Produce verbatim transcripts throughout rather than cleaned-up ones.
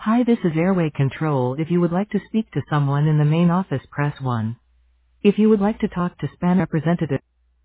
Hi, this is Airway Control. If you would like to speak to someone in the main office, press one. If you would like to talk to spam representative.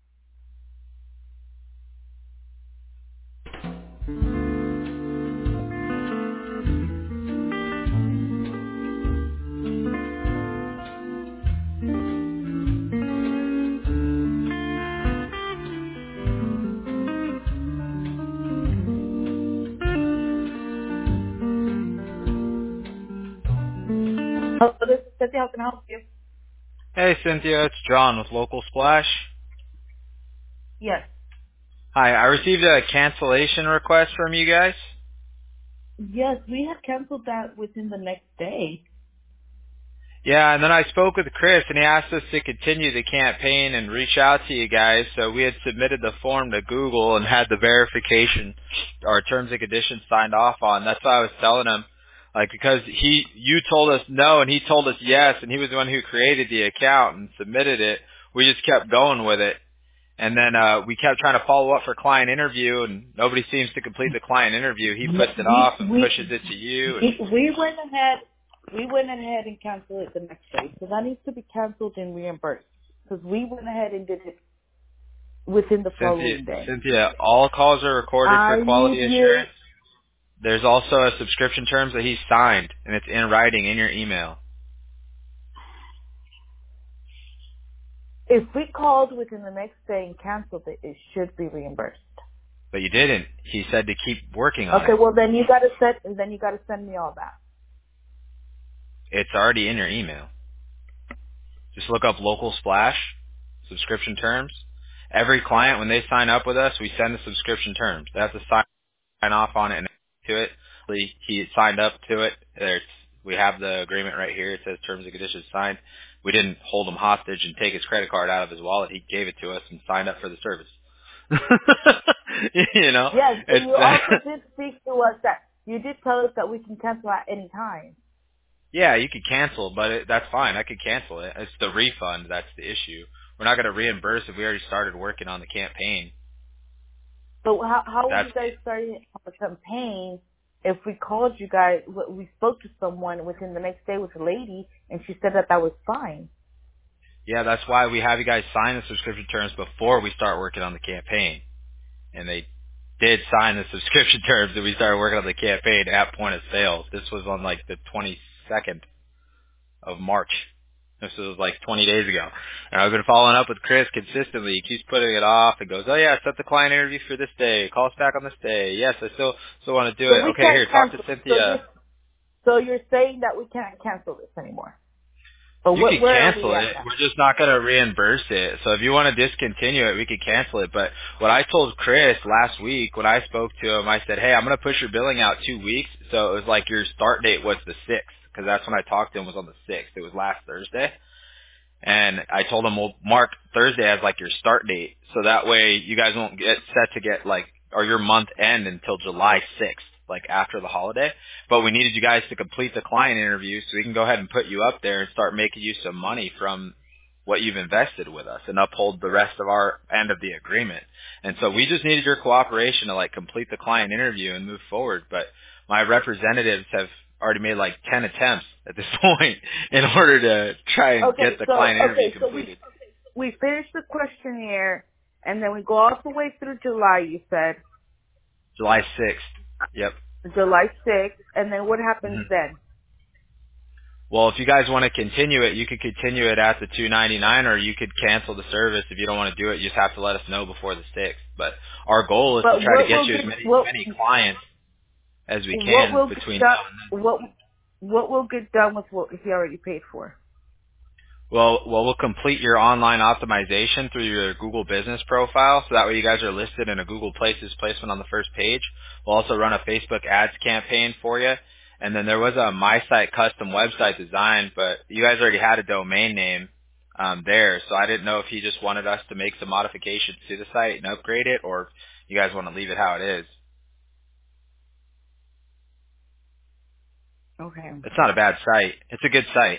Oh, this is Cynthia. How can I help you? Hey Cynthia, it's John with Local Splash. Yes. Hi, I received a cancellation request from you guys. Yes, we have canceled that within the next day. Yeah, and then I spoke with Chris and he asked us to continue the campaign and reach out to you guys. So we had submitted the form to Google and had the verification, our terms and conditions signed off on. That's why I was telling him, like, because he, you told us no and he told us yes, and he was the one who created the account and submitted it. We just kept going with it. And then uh we kept trying to follow up for client interview, and nobody seems to complete the client interview. He puts it We off and we pushes it to you. And we, we went ahead. We went ahead and canceled it the next day. So that needs to be canceled and reimbursed because we went ahead and did it within the Cynthia, following day. Cynthia, all calls are recorded for I need quality you. assurance. There's also a subscription terms that he signed, and it's in writing in your email. If we called within the next day and canceled it, it should be reimbursed. But you didn't. He said to keep working on Okay, it. well then you gotta send. Then you gotta send me all that. It's already in your email. Just look up Local Splash, subscription terms. Every client, when they sign up with us, we send the subscription terms. They have to sign sign off on it and to it. He he signed up to it. There's, we have the agreement right here. It says terms and conditions signed. We didn't hold him hostage and take his credit card out of his wallet. He gave it to us and signed up for the service. you know, Yes, and it's you uh, also did speak to us that you did tell us that we can cancel at any time. yeah, you could cancel, but it, that's fine. I could cancel it. It's the refund that's the issue. We're not going to reimburse if we already started working on the campaign. So how how would That's you guys start a campaign if we called you guys? We spoke to someone within the next day with a lady, and she said that that was fine. yeah, that's why we have you guys sign the subscription terms before we start working on the campaign. And they did sign the subscription terms and we started working on the campaign at point of sales. This was on like the twenty-second of March. This was like twenty days ago. And I've been following up with Chris consistently. He keeps putting it off and goes, oh yeah, set the client interview for this day. Call us back on this day. Yes, I still still want to do So it. we Okay, can't here, talk to cancel. So Cynthia. you're so you're saying that we can't cancel this anymore. But You what, could where are we cancel at it. now? We're just not going to reimburse it. So if you want to discontinue it, we could cancel it. But what I told Chris last week when I spoke to him, I said, hey, I'm going to push your billing out two weeks. So it was like your start date was the sixth, because that's when I talked to him was on the sixth. It was last Thursday. And I told him, well, mark Thursday as like your start date. So that way you guys won't get set to get like, or your month end until July sixth, like after the holiday. But we needed you guys to complete the client interview so we can go ahead and put you up there and start making you some money from what you've invested with us and uphold the rest of our end of the agreement. And so we just needed your cooperation to like complete the client interview and move forward. But my representatives have already made like ten attempts at this point in order to try and Okay, get the so client interview okay, so we completed. we finished the questionnaire, and then we go all the way through July. You said July sixth. Yep. July sixth, and then what happens hmm then? Well, if you guys want to continue it, you could continue it at the two ninety-nine, or you could cancel the service if you don't want to do it. You just have to let us know before the sixth. But our goal is to But try to what get will you as get many what many clients as we what can will get between done? now and then. What what will get done with what he already paid for? Well, well, we'll complete your online optimization through your Google business profile, so that way you guys are listed in a Google Places placement on the first page. We'll also run a Facebook ads campaign for you. And then there was a My Site custom website design, but you guys already had a domain name um, there, so I didn't know if you just wanted us to make some modifications to the site and upgrade it, or if you guys want to leave it how it is. Okay. It's not a bad site. It's a good site.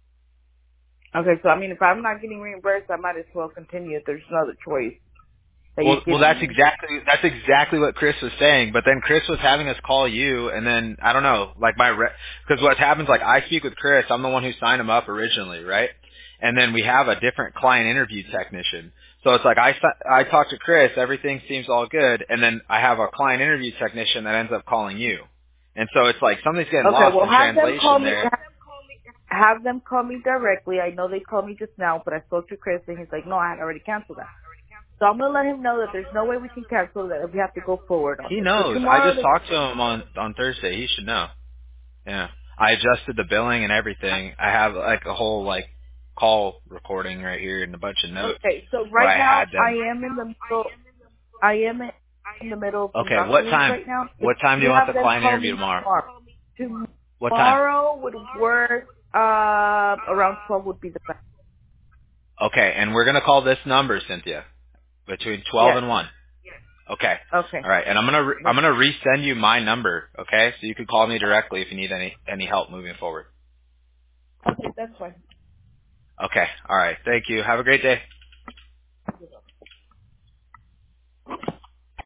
Okay, so I mean, if I'm not getting reimbursed, I might as well continue. If there's no other choice. that Well, you're well, giving that's me. exactly that's exactly what Chris was saying. But then Chris was having us call you, and then I don't know, like my because what happens, like I speak with Chris, I'm the one who signed him up originally, right? And then we have a different client interview technician. So it's like I si- I talk to Chris, everything seems all good, and then I have a client interview technician that ends up calling you, and so it's like something's getting Okay, lost well in have them call translation me. there. Have them call me directly. I know they called me just now, but I spoke to Chris and he's like, no, I had already canceled that. So I'm gonna let him know that there's no way we can cancel that. We have to go forward on He this. So knows. I tomorrow, just they, talked to him on on Thursday. He should know. Yeah. I adjusted the billing and everything. I have like a whole like call recording right here and a bunch of notes okay. So where right I now had I them. am in the middle. I am in the middle of some Okay, what documents time? right now. If What time do you you want the have them client call interview me tomorrow? tomorrow. What time? Tomorrow would work. Uh, around twelve would be the best. Okay, and we're gonna call this number, Cynthia, between twelve Yes. and one. Okay. Okay. All right, and I'm gonna re- I'm gonna resend you my number. Okay, so you can call me directly if you need any any help moving forward. Okay, that's fine. Okay. All right. Thank you. Have a great day.